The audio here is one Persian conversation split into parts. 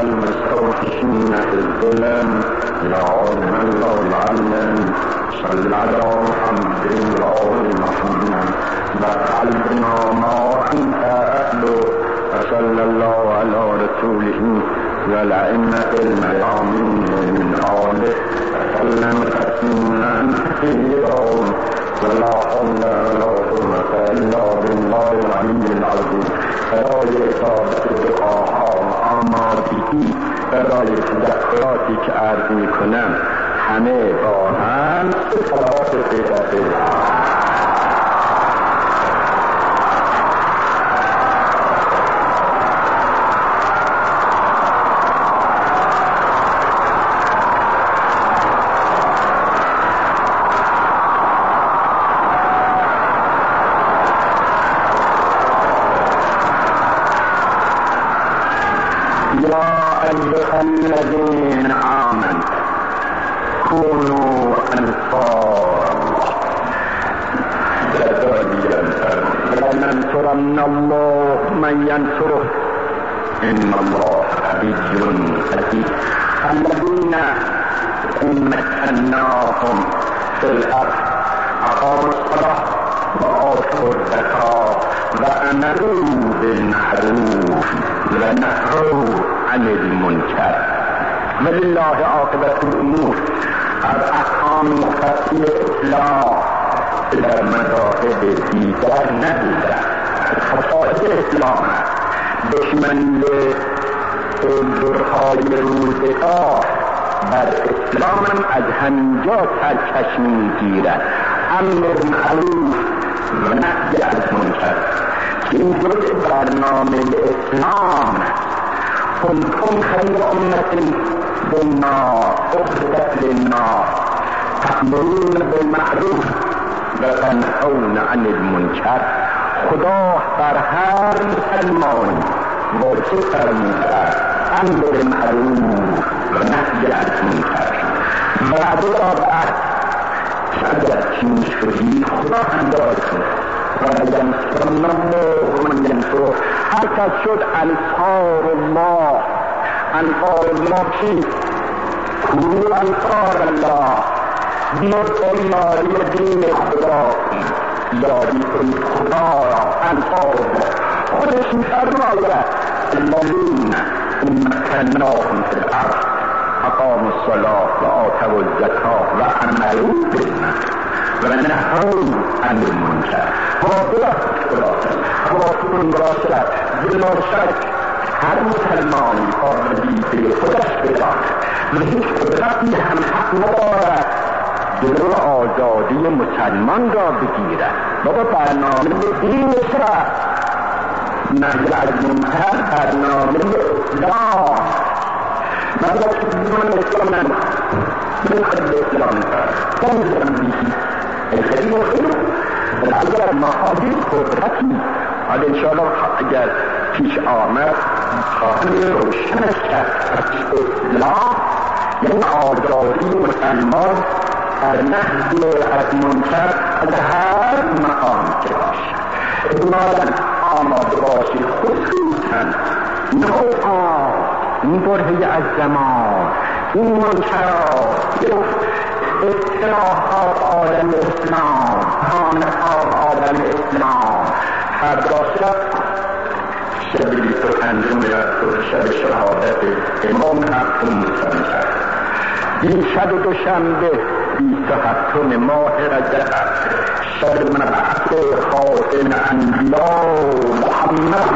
المستوحشين في الظلم يعلم الله العلم صلى على محمد محمد وقلبنا ما أنت أهله وصلى الله على رسوله والأئمة الميامين من آله وسلم تسليما كثيرا ولا حول ولا قوة إلا بالله العلي العظيم. برای اجابت دعاها و آمادگی برای تذکراتی که عرض میکنم همه با هم صلوات پیغمبر الذين آمنوا كونوا أنصار لينصرن الله من ينصره إن الله قوي عزيز. الذين إن مكناهم في الأرض أقاموا الصلاة وآتوا الزكاة وأمروا بالمعروف ونهوا عن المنكر ولله عاقبة الأمور. از احکام مختصی اصلاح در مذاهب دیگر ندیده خصائص اسلام دشمن برهای روزگار بر اسلام از همینجا سرچشمه میگیرد. امر معروف و نهی از منکر که این جزء برنامه اسلام کنتم خیر امت بالنار اخرجت للنار تأمرون بالمعروف و تنهون عن المنکر. خدا بر هر مسلمان واجب فرموده امر معروف و نهی از منکر. بعد بعد شاید چین شدی خدا هم دارد و ینصرن الله من ینصره. هر کس شد انصار الله. انصار الله چیست؟ کونوا انصار الله. بیایید یاری دین خدا، یاری کنید خدا را. انصار خودش می‌فرماید الذین مکناهم فی الارض اقاموا الصلاة و آتوا الزکاة و عملوا بالمعروف و نهوا عن المنکر. خلاصون باشد بلا شک هر مسلمانی آمدیده خودش بداند و هیچ قدرتی هم حق ندارد جلو آزادی مسلمان را بگیرد. بابا برنامه دینش را نهی از منکر برنامه اسلام. من اسلام نمیخوام من خود اسلام نمیخوام خیلی خیلی اگر محاضر قدرتی حالا انشاءالله اگر پیش آمد خواهی روشنش کرد اسلام یعنی آزادی مسلمان در نهی از منکر از هر مقام که باشد. اجمالا آماده باشی خصوصا نوعا این برهی از زمان این منکرات اصلاحات عالم اسلام خانه‌ها عالم اسلام هر باشد شبی سخنجون شب شهادت امام حق موسی این شب دوشنبه 27 ماه رجب شب مبعث خاتم انبیا محمد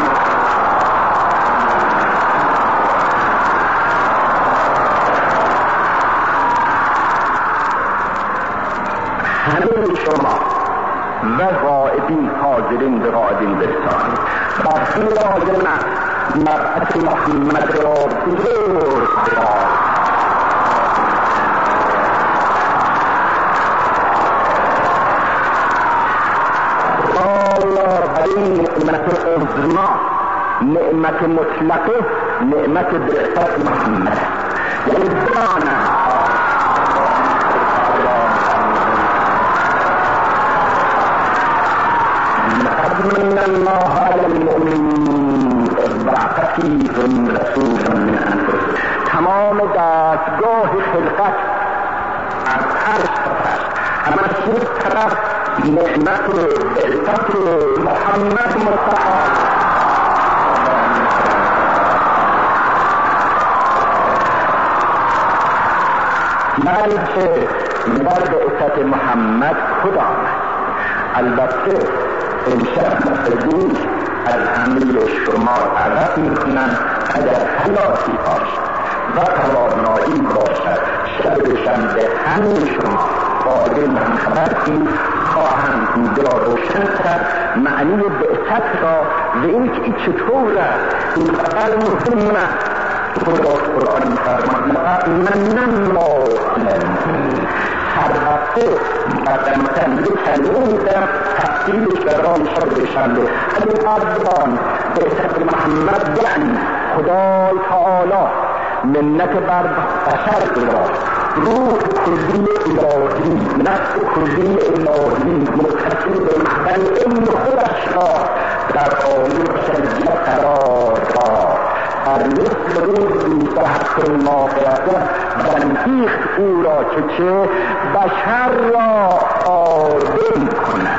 همه شما و غائبین حاضرین به غائبین برسانید. بر این لازم است مبعث محمد را بزرگ بدارید. این نعمت عظما نعمت مطلقه نعمت بعثت محمد یعنی دانا لقد من الله على المؤمنين إذ بعث فيهم رسولا من أنفسهم تمام دستگاه خلقت از هر طرف، اما از یک طرف نعمت و بعثت محمد مصطفی بلکه در بعثت محمد خود آمد. البته امشب مفردوش از همه شما عرض میکنم اگر حیاتی باشد و توانایی باشد شب به همه شما قابل من خبر کنید، خواهم این را روشن کرد معنی بعثت را و اینکه چطور است این قدر مهم است. قرآن فرماند من هر وقته مقدمتا یک کلمه میدم تفصیلش برای شما بشنده. اگر اردوان بعثت محمد یعنی خدای تعالی منت بر بشر دارد، روح کلی الهی، نفس کلی الهی متصل به محضن علم خودش را در عالم بشریت قرار داد. در مثل روزی به حق ماهیت بنهیخت او را که چه بشر را آدم کند.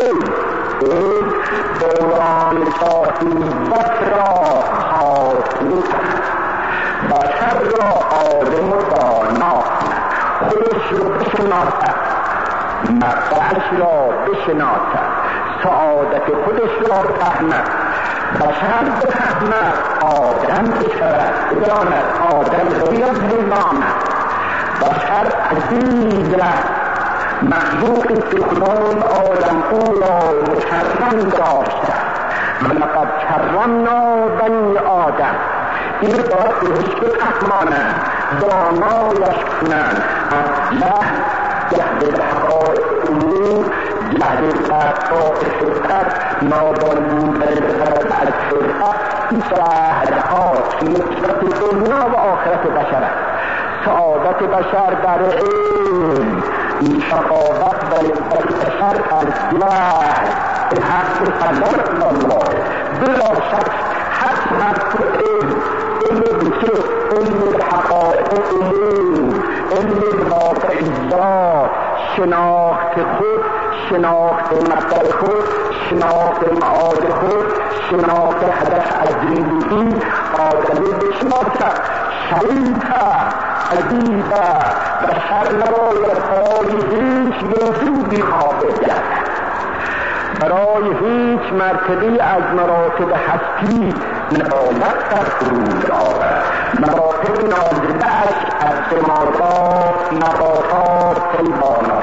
این دوران صاحبت را حاصل کند، بشر را آدم و دانا کند، خودش را بشناسد، مقدرش را بشناسد، سعادت خودش را فهمد، بشر بفهمد، آدم بشود، بداند آدم روی از حیوان است. بشر عزیز است، مخلوقی که خدای عالم او را مکرم داشته ولقد کرمنا بنی آدم. این باید بهش بفهمانند، دانایش کنند، از جهد حقایق امور، جهد برقاء خلقت، نابالود از خلقت، این ساعدها که نصرت دنیا و آخرت بشر است. سعادت بشر در علم، این شقاوت و لذت بشر از جهل به حق قدر الله. بلا شک حق حق علم که علم حقائق امور، علم رافع ذات، شناخت خود، شناخت مقدر خود، شناخت معاد خود، شناخت هدف از زندگی آدمی بشناسد. شریف عزیز بشر نباید برای هیچ موجودی خواهد گردد، برای هیچ مرتبه از مراتب هستی نباید در فرود آورد. مراتب نازله‌اش از جمادات، نباتات، حیوانات.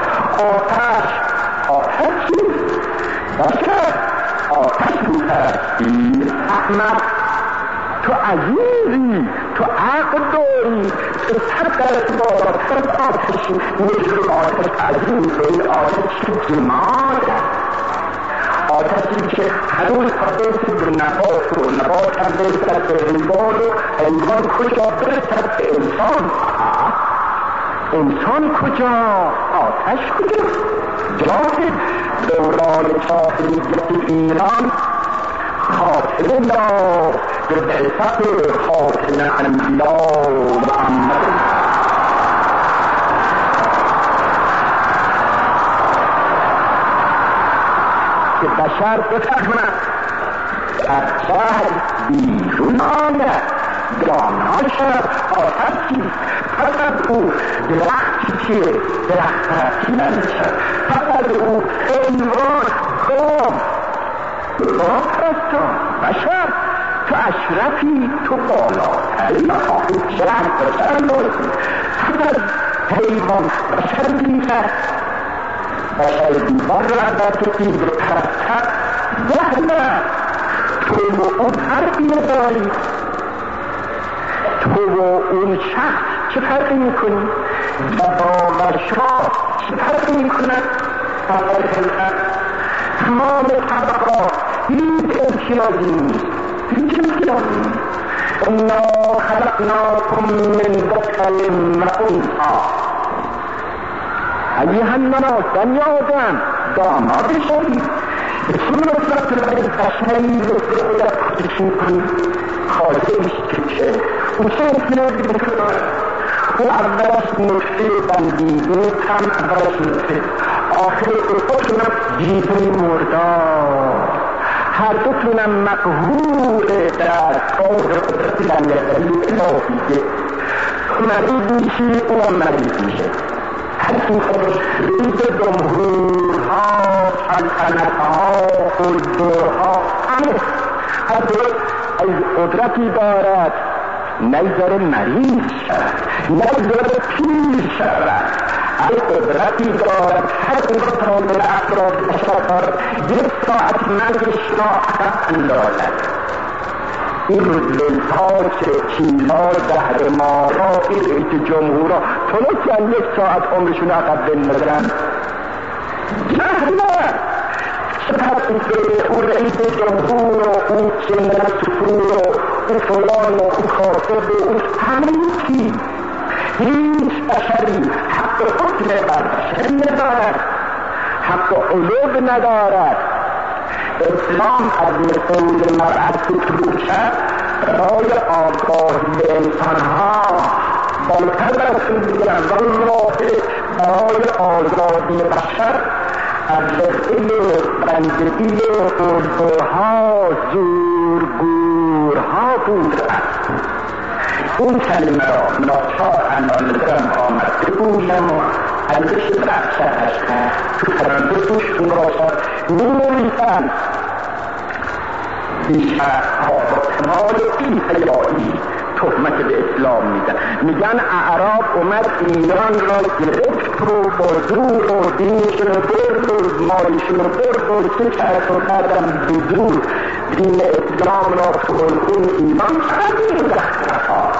آتش چیست؟ بشر آتش می‌پرستی. احمد تو عزیزی، تو عقل داری، تو سرگرد بالاتر آتشی، مثل آتش عزیز. این آتش جمال آتشی که هنوز قدرت به نبات و نبات هم برسد به حیوان و حیوان کجا برسد به انسان. انسان کجا؟ آتش کجا؟ جاهد دوران جاهلیت ایران خاتم الله به بعثت خاتم انبیا محمد که بشر بفهمد از جهل بیرون آید، دانا شد. آتشی فقط او درختی که درخت پرستی نمیشد، فقط او حیوان گام پرستان. بشر تو اشرفی، تو بالاتری، مخواهی جهل بشر لازم. فقط حیوان بشر میرد، بشر دیوار را در کسی بپرستد. جهل تو و اون فرقی نداری، تو و اون شخص چه فرقی میکنی؟ باور شما چه فرقی میکند؟ باور خلقت تمام طبقات هیچ امتیازی نیست، هیچ امتیازی نیست. انا خلقناکم من ذکر و انثی. ایها الناس، بنی آدم، داماد شوید، به صورت بشری رو خودت کشی کنید. خاطرش که او اولش نکته بندیده هم اولش نکته آخر افتونم جیبه مردار هر دو تونم مقهور در کار قدرت لنگردری الهیه مریض میشه او هم مریض میشه هر این خودش ریز جمهورها سلطنتها قلدرها همه هر دو از قدرتی دارد نیذاره مریض شود نیذاره پیر شود از قدرتی دارد هر اون کامل افراد بشر یک ساعت مرگش را عقب اندازد این للتاج چیلار دهر مارا این رئیس جمهورا تونستن یک ساعت عمرشون عقب بندازن نه سپس اون رئیس جمهور و اون چندر سفور و اون فلان و اون خاطب و اون همه چی هیچ بشری حق حکم بر بشری ندارد حق علوم ندارد اسلام از مسئول مرأت باشد برای آگاهی انسانها بالتر رسول الله برای آزادی بشر از رسول بندگی قلدرها زورگورها بود است اون کلمه را ناچار انالگرم آمد بگویم و اندش برشتش کرد تو ترندوش اون راشد نوریدن بیشتر ها با کمال این حیایی تهمت به اسلام میدن میگن اعراب اومد ایران را گرفت و با زور و دینشون رو برد و مالشون رو برد و چه کرد و بعدم بزرگ دین اسلام را فرقون ایران کردیم دخترها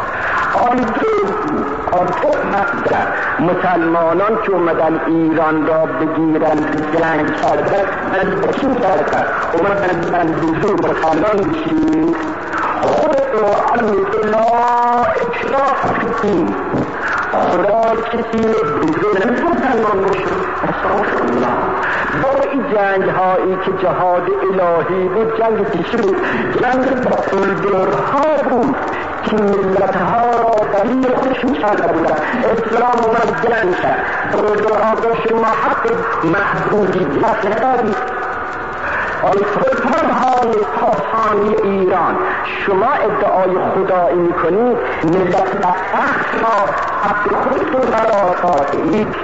آن تهمت در مسلمانان که اومدن ایران را بگیرن جنگ کردن من بچین کردن اومدن من بزرگ مسلمان بشید خود قرآن میگه لا اکراه فی الدین خدا کسی بزرگ مسلمان بشید استغفرالله با این جنگ هایی که جهاد الهی بود جنگ پیشی بود جنگ با قلدرها بود که ملت ها را دلیل خوش می کرده بودن اسلام اومد جنگ کرد قلدرها با شما حق محدودیت ندارید سلطان‌های خاصانی ایران شما ادعای خدایی میکنید ملت بدبخت را حق خودتون قرار دادید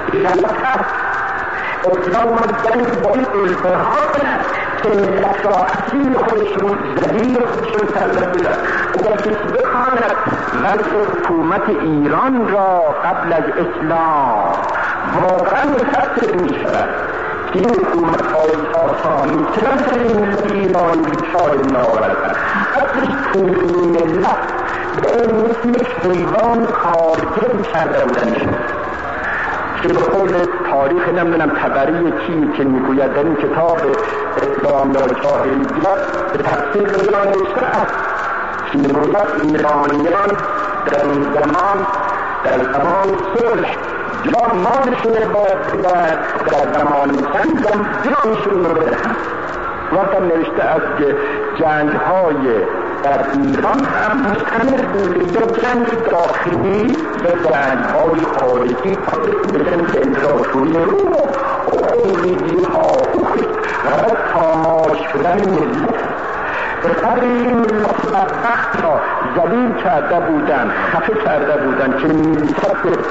اسلام اومد جنگ با این قلدرها کند که ملت را اصیل خودشون ذلیل خودشون کرده بودن اگر کسی بخواند وضع حکومت ایران را قبل از اسلام واقعا متأثر میشود این حکومت های خاصانی چرا در این ایران بیچار ناوردن اصلش کنونی ملت به این مثل حیوان کارگر کرده بودنشون که به قول تاریخ نمیدونم تبری چی که میگوید در این کتاب اسلام یا جاهلیت به تفسیر ایران نوشته است که میگوید ایرانیان در این زمان در زمان صلح یا مالشون باید در زمان جنگم جانشون رو بدهن وقتا نوشته است که جنگ‌های در ایران هم مستمر بود یا جنگ داخلی و جنگ‌های خارجی به جنگ امپراتوری روم و امیدی‌ها و تماش شدن ملت به قدر این ملت بدبخت را ذلیل کرده بودن خفه کرده بودن که می‌نویسد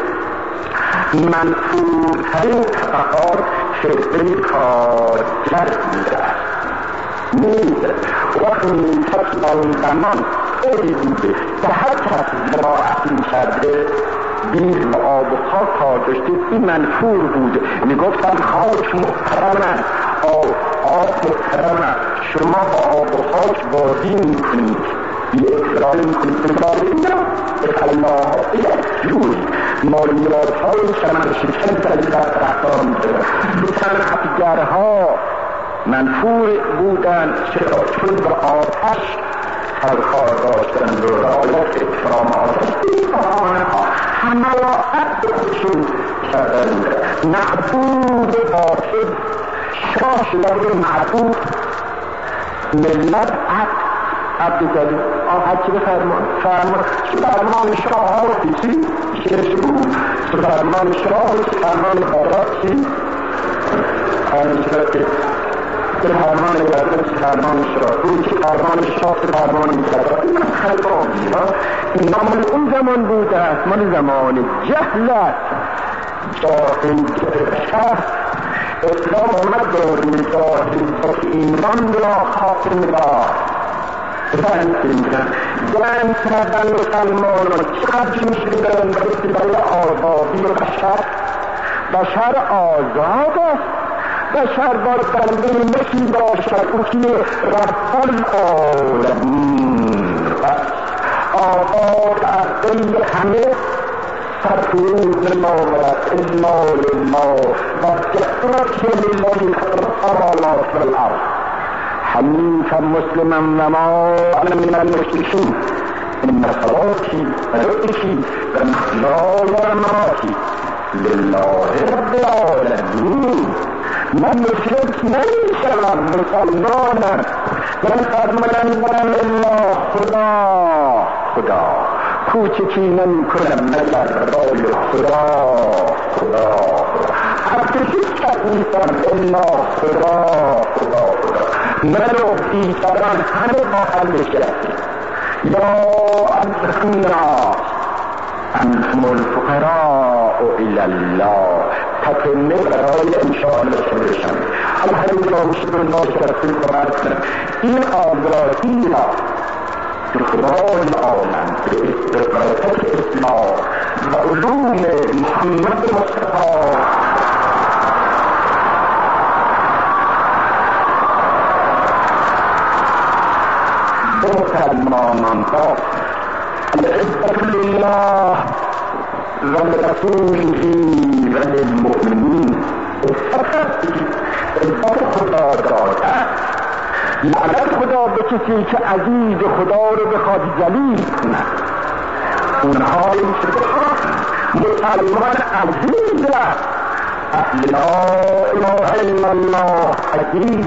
منفورترین طبقات فرقه کارگر بوده است وقتی می‌نویسد آن زمان خیلی بوده که هر کس زراعت می‌کرده بیر و آب و خاک کار داشته این منفور بوده میگفتن خاک محترمه آب محترمه شما با آب و خاک بازی میکنید بی اکرام میکنید به الله جوی مالیات های شمن شکن تلیدت رفتار میکنید صنعتگرها منفور بودن چرا چون به آتش سرکار داشتن و رعایت اکرام آتش همه را عد خودشون کردن معبود باطل شاه لگه معبود ملت عد عبدالجلیل هرچی بفرمان فرمان شاه چی؟ شیرش بود فرمان شاه فرمان بارا چی؟ فرمان گردش فرمان شاه بود که فرمان شاه فرمان گردش این خلقانی اینا مال اون زمان بوده است مال زمان جهلت جاهل شهر اسلام آمد دار می‌داهد با ایمان را خاتم را جنگ کردن مسلمانان چقدر می‌شدن برای آزادی بشر آزاد است بشر بار بنده نشی باشد او که رب العالمین آزاد از دل همه سرپرود ما و المال ما و جهرات لله تعالی فی الارض حنیفا مسلما و ما انا من المشرکین ان صلاتي ونسكي ومحياي ومماتي لله رب العالمین من مشرک نمیشم مسلمانم من فرمانم الا خدا کوچکی نمی کنم نظر برای خدا حرکتی کرد نیستم الا خدا من و دیگران همه با هم نشستیم یا الناس انتم الفقراء الی الله تطمه برای انشاءالله شدشم الحمدلله شکر الله شرفی کنم این آگاهی را خدای عالم به برکت اسلام و علوم محمد مصطفی مسلمانان را العزة لله و لرسوله و للمؤمنین عزت خدا داده لعنت خدا به کسی که عزیز خدا رو بخواد ذلیل کنه اونها مسلمان عزیز لا اله الا الله عزیز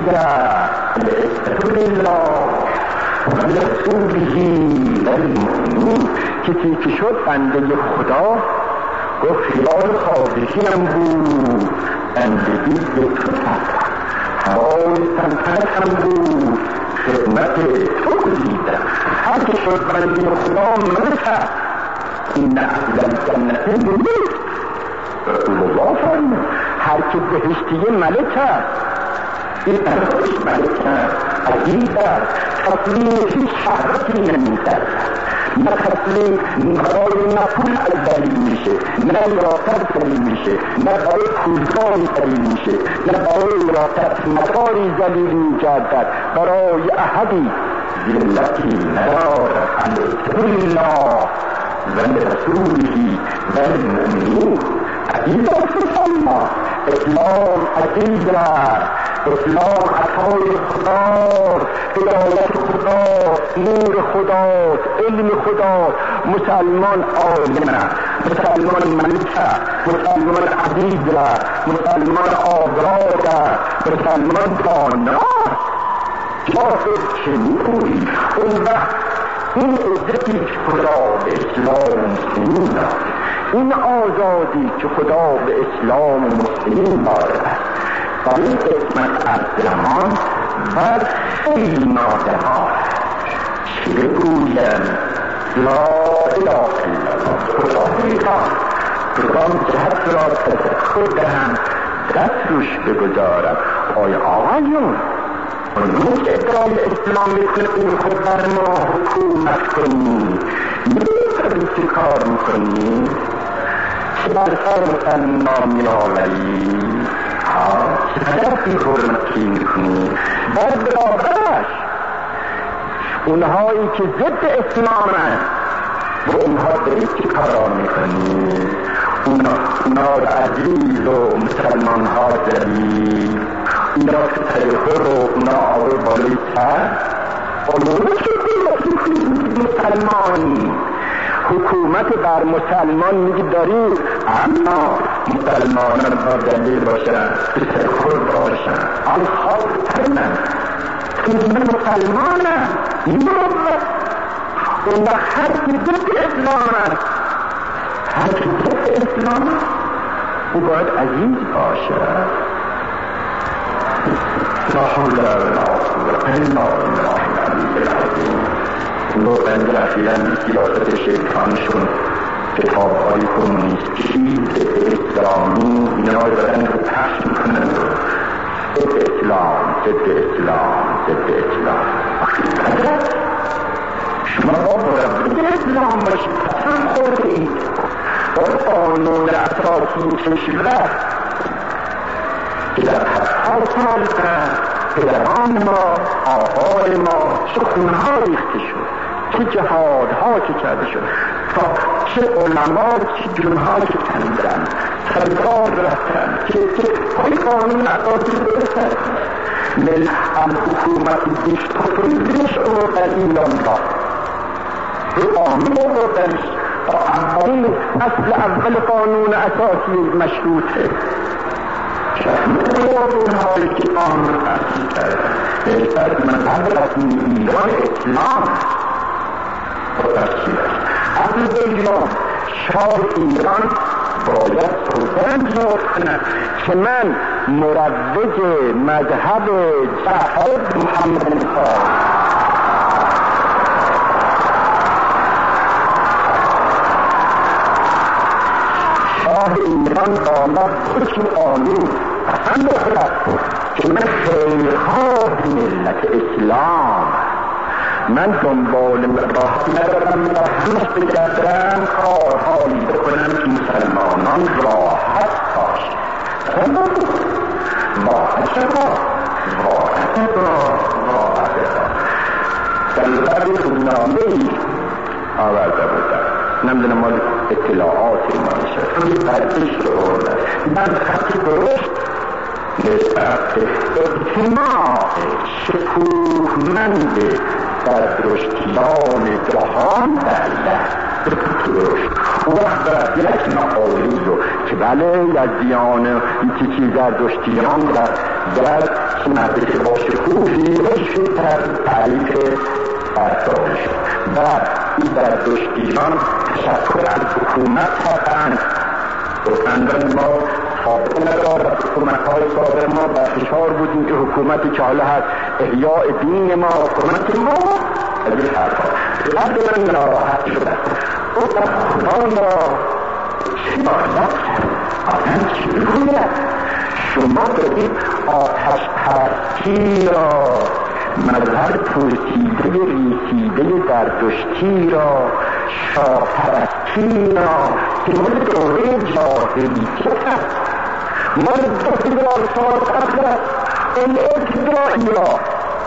العزة لله و لرسوله و للمؤمنین کسی که شد بنده خدا گفت خیال خواهشیم بود بندگی به تو کرد هوای سلطنت هم بود خدمت تو دیدم هر که شد بنده خدا مرد این اهل الجنت نیست رسول الله فرمود هر که بهشتی ملک است این بهشت ملک است عزیز است تسلیم هیچ شهرتی نمی‌دهد نه تسلیم برای نه پول دلیل میشه نه وراثت دلیل میشه نه برای پولداری دلیل میشه نه برای وراثت مداری دلیل میگردد برای احدی ذلتی ندارد علیه الله و لرسوله و للمؤمنین عزیز است الله اسلام عزیز است اسلام عطای خدا هدایت خدا نور خدا علم خدا مسلمان عالم است مسلمان ملک است مسلمان عزیز است مسلمان آزاد است مسلمان دانا جاهد چه می‌گویی اون وقت این عزتی که خدا به اسلام و مسلمین داد این آزادی که خدا به اسلام و مسلمین داده در این قسمت از زمان بر خیلی نادرها چه بگویم لا اله الا الله خدا میخواد کدام جهت را تذکر دهم دست روش بگذارم آیا آقایون اون که ادعای اسلام میکنه این خود بر ما حکومت کنی نمیدونی چه کار میکنی چه بر سر مسلمان میآوری چقدر بی حرمتی میکنی باید برابرش اونهایی که ضد اسلام هست با اونها داری چه کارا میکنی اونا عزیز و مسلمان ها داری اونا که طریقه رو اونا آور بالای سر اونا که مسلمانی حکومت بر مسلمان میگی داری اما مسلمانان با دلیل باشن بسر خود باشن الخاطرن من مسلمانم مروت اون وقت هر کی ضد اسلام است، هر کی ضد اسلام است او باید عزیز باشد. لا حول ولا قوة الا بالله العلی العظیم. لوبند رفیدن سیاست شیطانشون کتاب‌های کمونیستی اسلامی اینا رو دارن رو پخش میکنن ضد اسلام ضد اسلام ضد اسلام. شما باید ضد اسلام باشید، قسم خورده اید با قانون اساسی کشور که در 70 سال پدران ما آبای ما سخونها ریخته شد، چه جهادها که کرده شد، تا چه علما چه جنها که کندن، سرگار رفتن که های قانون اساسی برسد من حکومت دیکتاتوری آوردن ایران را به قانون آوردنش تا اولین اصل اول قانون اساسی مشروطه اون حالی که قانون اساسی کردن بهتر مذهب رسمی ایران اسلام اصل ایران شاه ایران باید سلطان زور کنه که من مروج مذهب جهاد محمد میخوام. شاه ایران باید خوش آلود قسم بخورد که من خیرخواه ملت اسلام، من دنبال راه ندارم و همش بگردم کارهایی بکنم که مسلمانان راحت باشد. در روزنامه‌ای آورده بودم، نمیدونم مال اطلاعات ما میشه، یه پرسش رو آورده من خطی درست نسبت اجتماع شکوهمند در رشدیان جهان در وقت یک مقالی رو که بله یزدیان این چیز در رشدیان در مدرسه با شکوهی رشد در تعریف برداشت و این در رشدیان تشکر از حکومت هستند گفتندن ما حاضر ندارد حکومت‌های سابق ما بر فشار بودیم که حکومتی که حالا هست احیاء دین ما حکومت ما از این حرفا لب من ناراحت شده او در خدا را چی باید آدم چی بگوید شما بگید آتش پرستی را مذهب پوسیده ریسیده در دشتی را شاه پرستی را که مال دوره جاهلیت هست مال 2000 سال قبل این ابتدایی را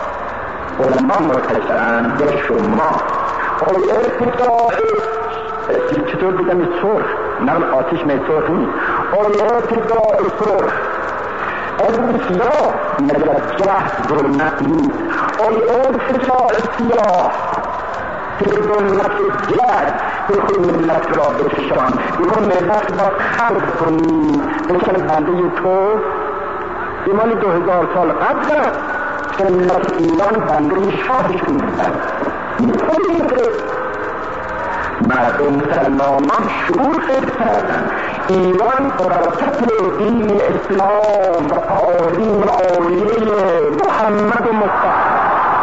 علما مرتشن یا شما این ابتدایی چطور بگم سرخ نقل آتش می سرخ نیست این ابتدایی سرخ این سیاه مگر جهد ظلمت نیست این ابتدایی سیاه که ظلمت جهد بخون ملت را بکشان بخون ملت را خلق کنیم بکن بنده تو ایمان 2000 سال قبل است که ملت ایران بنده شاهشون بودن میکنیم که مردم مسلمان شعور خیلی کردن ایران برکت دین اسلام و تعالیم عالیه محمد مصطفی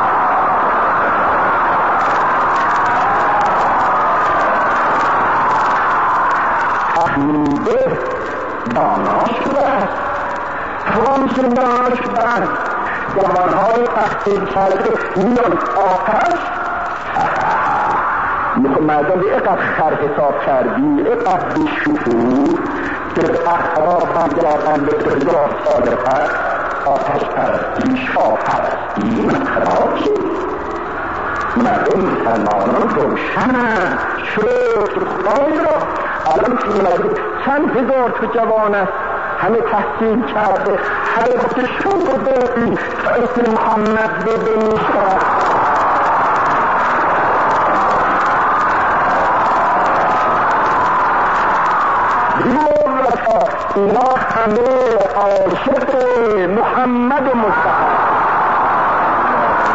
تحمیده دانا شده است توانشون دانا شده است جوانهای تحصیل کرده میان آتش مردم اینقدر خر حساب کردی اینقدر بیشعور که احرار بگردن به 2000 سال قبل آتش پرستی شاه پرستی من خراب شد مردم مسلمانان روشنند شکر خدای را الان که مردم چند هزار تو جوان است همه تحصیل کرده همه بکشون رو بردی تا اسم محمد ببینی شد اینا همه عاشق محمد مصطفی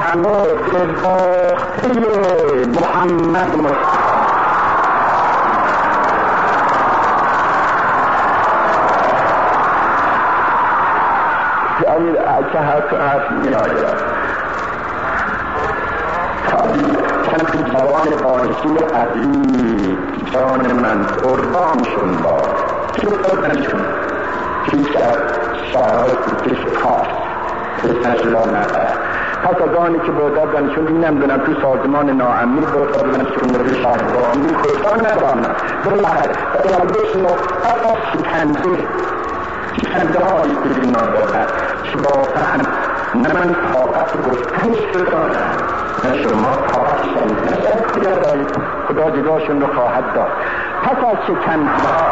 همه به باخته محمد مصطفی. که حرف می آید چند جوان بارشی عزیز جان من قربانشون باد که قربانشون پیش از شرایط پیش کار پس از آنی که بردادنشون نمیدونم تو سازمان ناامنی بردادنشون به شهربانی کشتان ندارم بلندشون فقط شکنده هایی که بینا دارد شبافتن نه من طاقت گفتنش رو دارم نه شما طاقت شنیدن دارید. خدا جزاشون رو خواهد داد. پس از شکنده ها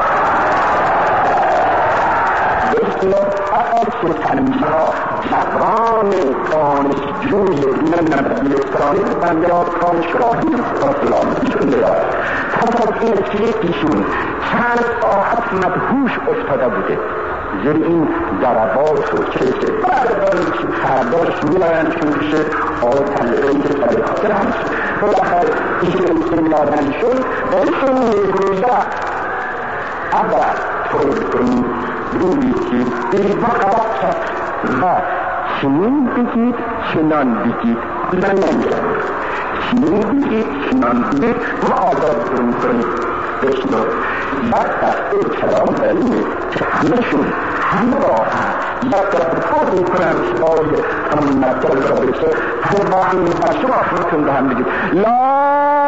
جبران دانشجوی دین نبوی اسلامی بندیاد کانشگاهی اسلامیشون دارد. پس از این سیتیشون چند ساعت مدهوش افتاده بوده زیر این ضربات و چیزه فرداش میلارنشون بشه تلعین که سریعاتر همشه بلاخر ایشون میلارنشون بهشون میگویده اول طور کنید روی که بیرما قرار شد و چنین بگید چنان بگید من نمیدم چنین بگید چنان بگید و آزاد کنید بشنو بعد دسته کلام داریم که همشون همه را یک در میکنم شمای مطلب را بشه همه با هم شما میتون به هم بگید لا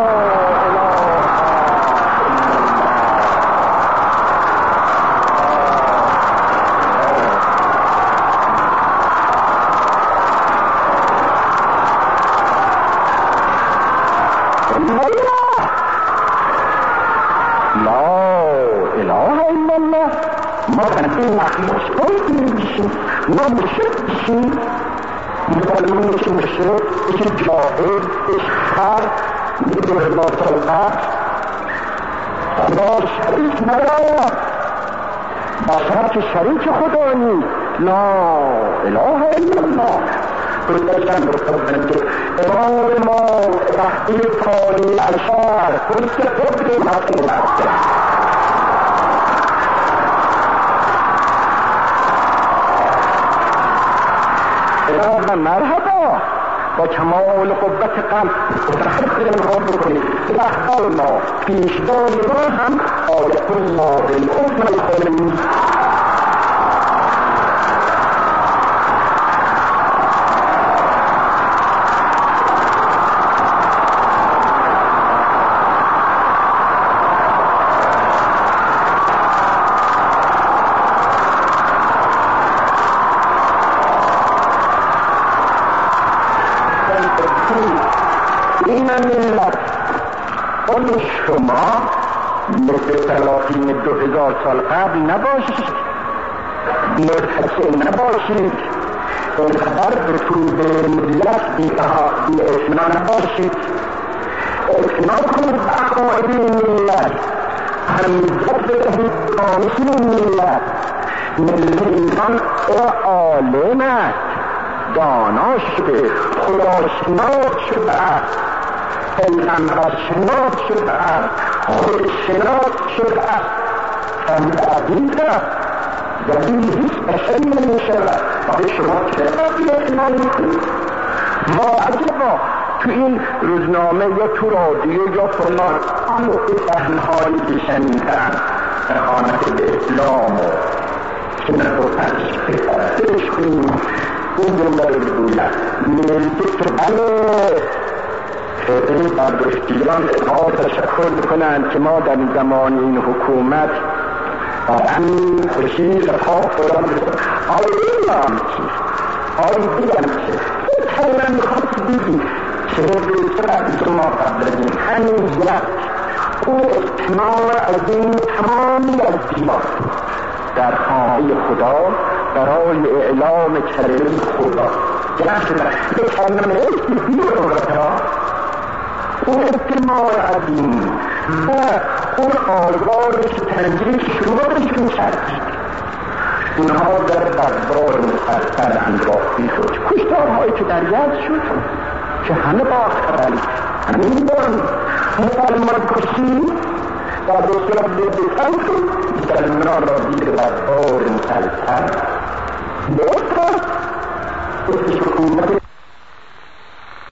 این مخلوص باید میشیم ما مشرک بشیم مسلمان بشیم مشرک بشیم جاهل بشیم خر میدونه ما طلقت خدا شریک ندارد بشر که شریک خدا نیست لا اله الا الله برداشتن برداشتن که امام ما وقتی کاری اشار کنید که خود مطلوب است مرحبا با کمال قوت قلب متخذ نگاه بکنید اخبار ما پیشدار ما هم آیت الله بالعظم الخالمی شما مثل سلاطین 2000 سال قبل نباشید مرتشع نباشید اینقدر به طول ملت بی اعتنا نباشید اعتنا کنید عقاید ملت همزد بدهید دانش ملت ملت ایران عالم است دانا شده خداشناس شده است پیغمبر شناس شده است خود شناس شده است عزیز است دلیل هیچ بشری نمیشود آقای شما چقدر اعتنا میکنید ما عجبا تو این روزنامه یا تو رادیو یا فلان اما این صحنه‌هایی که شنیدن اهانت به اسلام و سنت و پرستش کنیم این جمله رو بگوید میگه که بله این برداشتیان ها تشکر میکنند که ما در زمان این حکومت این خشیر ها فرام آیدیم چه خیلی میخواست دیدی چه بیشتر از ما قبل این همین یک او اجتماع از این تمامی از دیوار در خانه خدا برای اعلام کلمه خدا به کلمه خدا اون اجتماع عظیم و اون آزارش تنجیل شروعش میشد اینها در دربار مفصل انداختی شد کشته هزارهایی که در یزد شد که همه باخترند همین دارن مسلمان کشی و بسیار بزرگتر شد مسلمان را دید بر آر مسلسل به اصلا حکومت